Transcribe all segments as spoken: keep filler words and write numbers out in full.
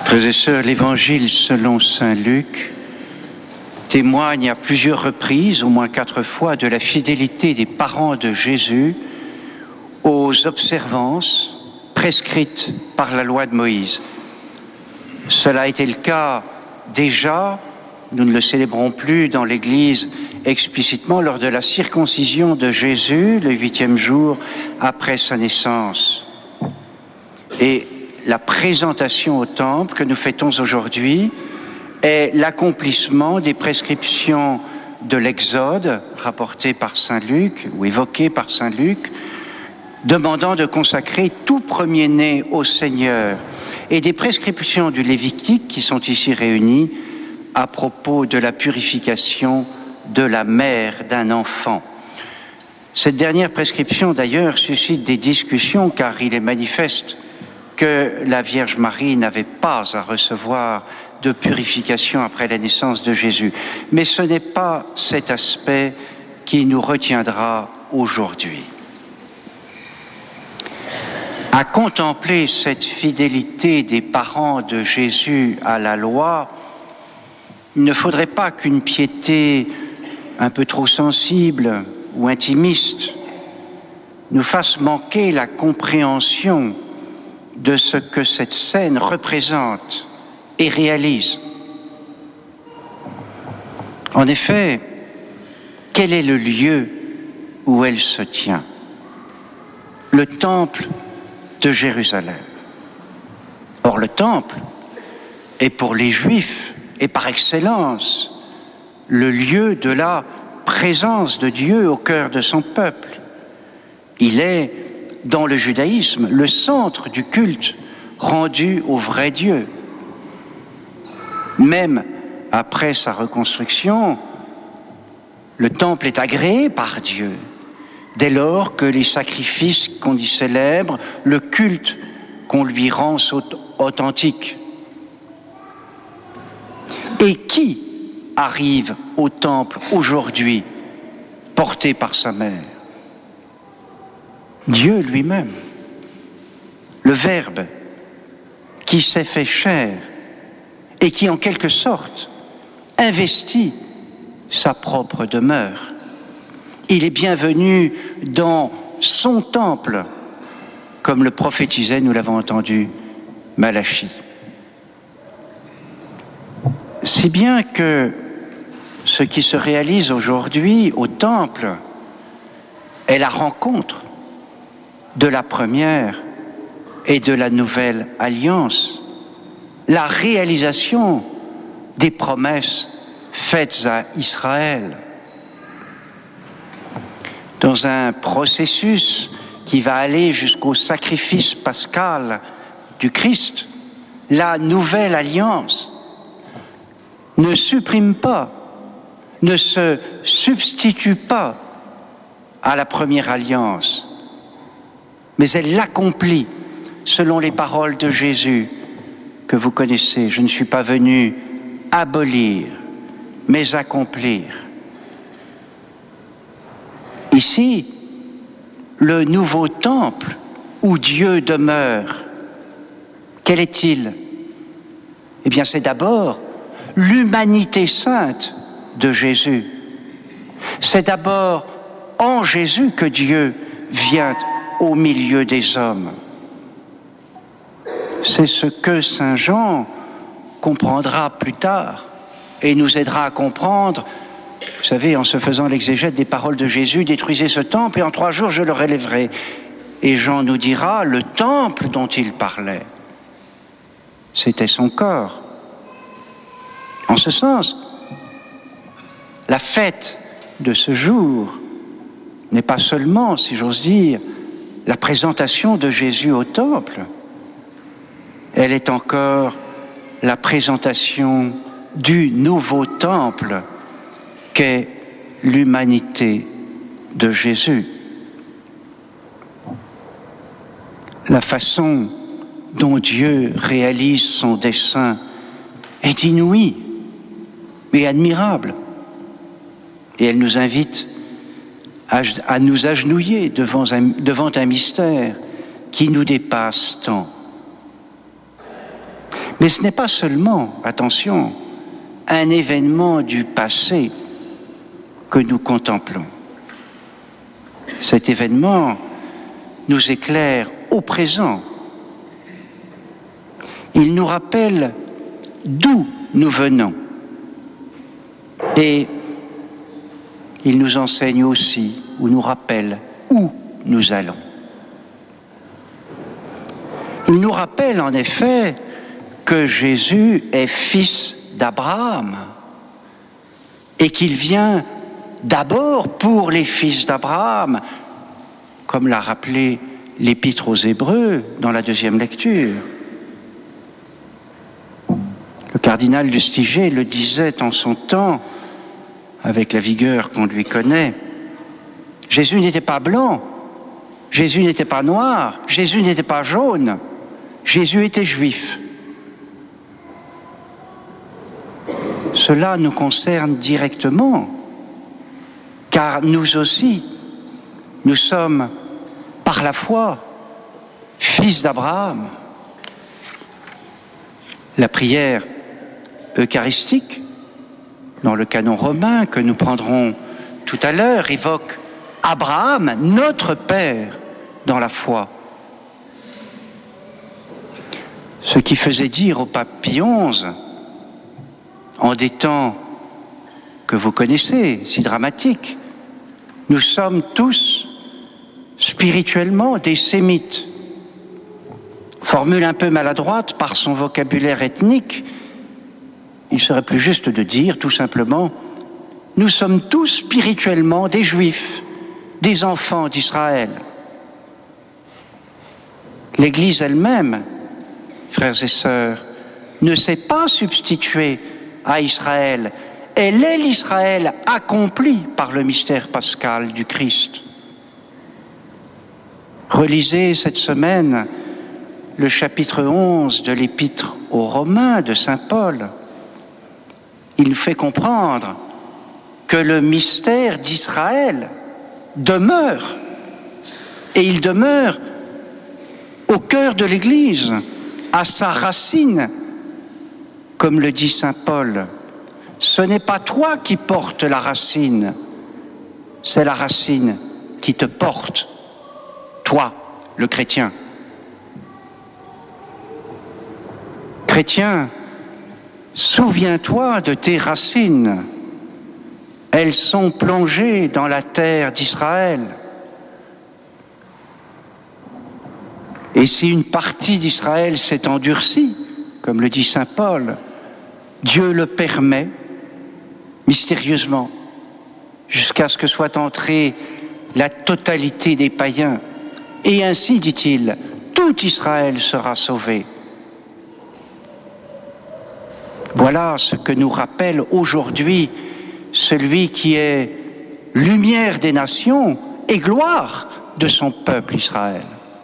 Frères et sœurs, l'Évangile selon saint Luc témoigne à plusieurs reprises, au moins quatre fois, de la fidélité des parents de Jésus aux observances prescrites par la loi de Moïse. Cela a été le cas déjà, nous ne le célébrons plus dans l'Église explicitement, lors de la circoncision de Jésus, le huitième jour après sa naissance. Et la présentation au temple que nous fêtons aujourd'hui est l'accomplissement des prescriptions de l'Exode, rapportées par saint Luc, ou évoquées par saint Luc, demandant de consacrer tout premier-né au Seigneur, et des prescriptions du Lévitique qui sont ici réunies à propos de la purification de la mère d'un enfant. Cette dernière prescription, d'ailleurs, suscite des discussions, car il est manifeste que la Vierge Marie n'avait pas à recevoir de purification après la naissance de Jésus. Mais ce n'est pas cet aspect qui nous retiendra aujourd'hui. À contempler cette fidélité des parents de Jésus à la loi, il ne faudrait pas qu'une piété un peu trop sensible ou intimiste nous fasse manquer la compréhension de ce que cette scène représente et réalise. En effet, quel est le lieu où elle se tient? Le temple de Jérusalem. Or, le temple est pour les Juifs, et par excellence, le lieu de la présence de Dieu au cœur de son peuple. Il est, dans le judaïsme, le centre du culte rendu au vrai Dieu. Même après sa reconstruction, le temple est agréé par Dieu, dès lors que les sacrifices qu'on y célèbre, le culte qu'on lui rend sont authentiques. Et qui arrive au temple aujourd'hui, porté par sa mère? Dieu lui-même, le Verbe qui s'est fait chair et qui, en quelque sorte, investit sa propre demeure. Il est bienvenu dans son temple, comme le prophétisait, nous l'avons entendu, Malachie. Si bien que ce qui se réalise aujourd'hui au temple est la rencontre de la première et de la nouvelle alliance, la réalisation des promesses faites à Israël. Dans un processus qui va aller jusqu'au sacrifice pascal du Christ, la nouvelle alliance ne supprime pas, ne se substitue pas à la première alliance, mais elle l'accomplit selon les paroles de Jésus que vous connaissez. Je ne suis pas venu abolir, mais accomplir. Ici, le nouveau temple où Dieu demeure, quel est-il? Eh bien, c'est d'abord l'humanité sainte de Jésus. C'est d'abord en Jésus que Dieu vient au milieu des hommes. C'est ce que saint Jean comprendra plus tard et nous aidera à comprendre. Vous savez, en se faisant l'exégète des paroles de Jésus, détruisez ce temple et en trois jours je le relèverai. Et Jean nous dira, le temple dont il parlait, c'était son corps. En ce sens, la fête de ce jour n'est pas seulement, si j'ose dire, la présentation de Jésus au temple, elle est encore la présentation du nouveau temple qu'est l'humanité de Jésus. La façon dont Dieu réalise son dessein est inouïe et admirable. Et elle nous invite à, à nous agenouiller devant un, devant un mystère qui nous dépasse tant. Mais ce n'est pas seulement, attention, un événement du passé que nous contemplons. Cet événement nous éclaire au présent. Il nous rappelle d'où nous venons. Et il nous enseigne aussi, ou nous rappelle, où nous allons. Il nous rappelle en effet que Jésus est fils d'Abraham et qu'il vient d'abord pour les fils d'Abraham, comme l'a rappelé l'Épître aux Hébreux dans la deuxième lecture. Le cardinal Lustiger le disait en son temps, avec la vigueur qu'on lui connaît, Jésus n'était pas blanc, Jésus n'était pas noir, Jésus n'était pas jaune, Jésus était juif. Cela nous concerne directement, car nous aussi, nous sommes par la foi fils d'Abraham. La prière eucharistique, dans le canon romain que nous prendrons tout à l'heure, évoque Abraham, notre Père, dans la foi. Ce qui faisait dire au pape Pie onze, en des temps que vous connaissez, si dramatiques, nous sommes tous spirituellement des sémites. Formule un peu maladroite par son vocabulaire ethnique, il serait plus juste de dire tout simplement, nous sommes tous spirituellement des Juifs, des enfants d'Israël. L'Église elle-même, frères et sœurs, ne s'est pas substituée à Israël. Elle est l'Israël accompli par le mystère pascal du Christ. Relisez cette semaine le chapitre onze de l'Épître aux Romains de saint Paul. Il nous fait comprendre que le mystère d'Israël demeure, et il demeure au cœur de l'Église, à sa racine, comme le dit saint Paul. Ce n'est pas toi qui portes la racine, c'est la racine qui te porte, toi, le chrétien. Chrétien, souviens-toi de tes racines. Elles sont plongées dans la terre d'Israël. Et si une partie d'Israël s'est endurcie, comme le dit saint Paul, Dieu le permet mystérieusement jusqu'à ce que soit entrée la totalité des païens. Et ainsi, dit-il, tout Israël sera sauvé. Voilà ce que nous rappelle aujourd'hui celui qui est lumière des nations et gloire de son peuple Israël.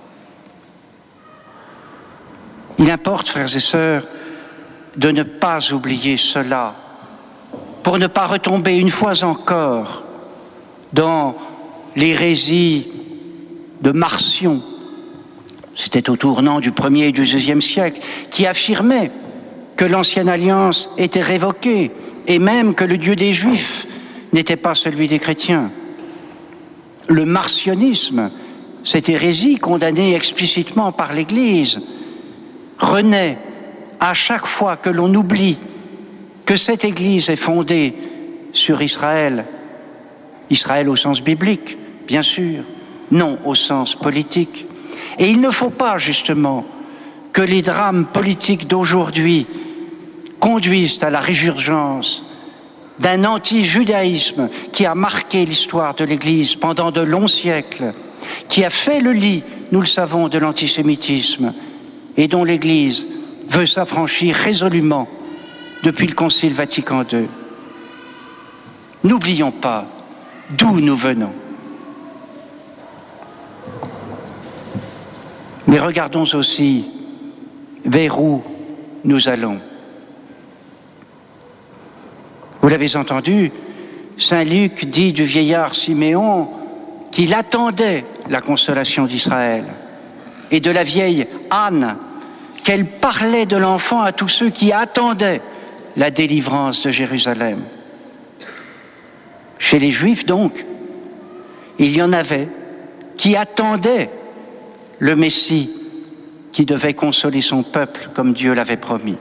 Il importe, frères et sœurs, de ne pas oublier cela, pour ne pas retomber une fois encore dans l'hérésie de Marcion. C'était au tournant du premier et du deuxième siècle, qui affirmait que l'ancienne alliance était révoquée et même que le Dieu des Juifs n'était pas celui des chrétiens. Le marcionisme, cette hérésie condamnée explicitement par l'Église, renaît à chaque fois que l'on oublie que cette Église est fondée sur Israël, Israël au sens biblique, bien sûr, non au sens politique. Et il ne faut pas, justement, que les drames politiques d'aujourd'hui conduisent à la résurgence d'un anti-judaïsme qui a marqué l'histoire de l'Église pendant de longs siècles, qui a fait le lit, nous le savons, de l'antisémitisme, et dont l'Église veut s'affranchir résolument depuis le Concile Vatican deux. N'oublions pas d'où nous venons. Mais regardons aussi vers où nous allons. Vous l'avez entendu, saint Luc dit du vieillard Siméon qu'il attendait la consolation d'Israël, et de la vieille Anne qu'elle parlait de l'enfant à tous ceux qui attendaient la délivrance de Jérusalem. Chez les Juifs, donc, il y en avait qui attendaient le Messie qui devait consoler son peuple comme Dieu l'avait promis.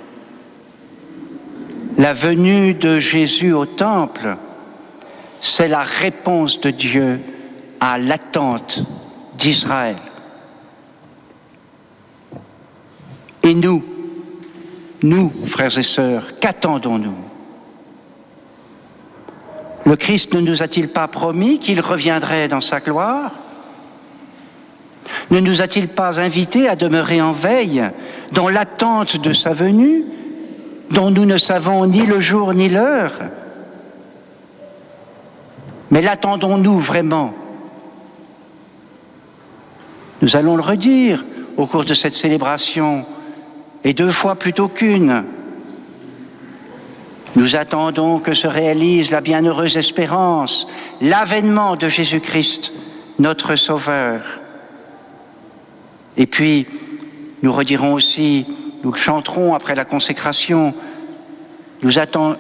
La venue de Jésus au temple, c'est la réponse de Dieu à l'attente d'Israël. Et nous, nous, frères et sœurs, qu'attendons-nous? Le Christ ne nous a-t-il pas promis qu'il reviendrait dans sa gloire? Ne nous a-t-il pas invités à demeurer en veille dans l'attente de sa venue, dont nous ne savons ni le jour ni l'heure? Mais l'attendons-nous vraiment? Nous allons le redire au cours de cette célébration, et deux fois plutôt qu'une. Nous attendons que se réalise la bienheureuse espérance, l'avènement de Jésus-Christ, notre Sauveur. Et puis, nous redirons aussi, nous le chanterons après la consécration, nous attendons,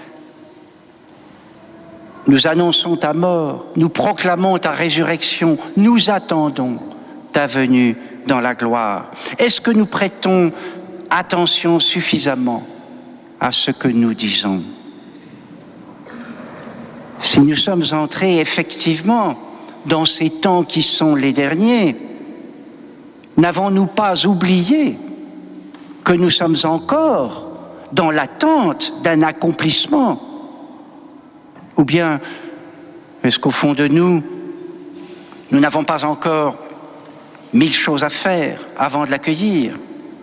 nous annonçons ta mort, nous proclamons ta résurrection, nous attendons ta venue dans la gloire. Est-ce que nous prêtons attention suffisamment à ce que nous disons? Si nous sommes entrés effectivement dans ces temps qui sont les derniers, n'avons-nous pas oublié que nous sommes encore dans l'attente d'un accomplissement? Ou bien, est-ce qu'au fond de nous, nous n'avons pas encore mille choses à faire avant de l'accueillir?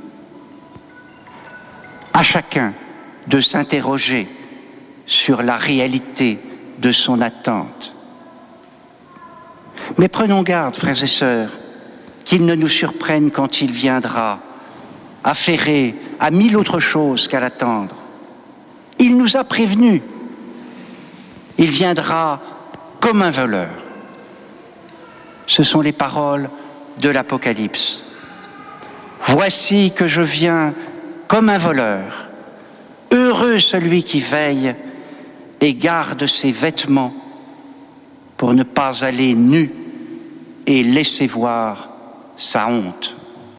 À chacun de s'interroger sur la réalité de son attente. Mais prenons garde, frères et sœurs, qu'il ne nous surprenne quand il viendra, affairé à mille autres choses qu'à l'attendre. Il nous a prévenus. Il viendra comme un voleur. Ce sont les paroles de l'Apocalypse. Voici que je viens comme un voleur. Heureux celui qui veille et garde ses vêtements pour ne pas aller nu et laisser voir sa honte.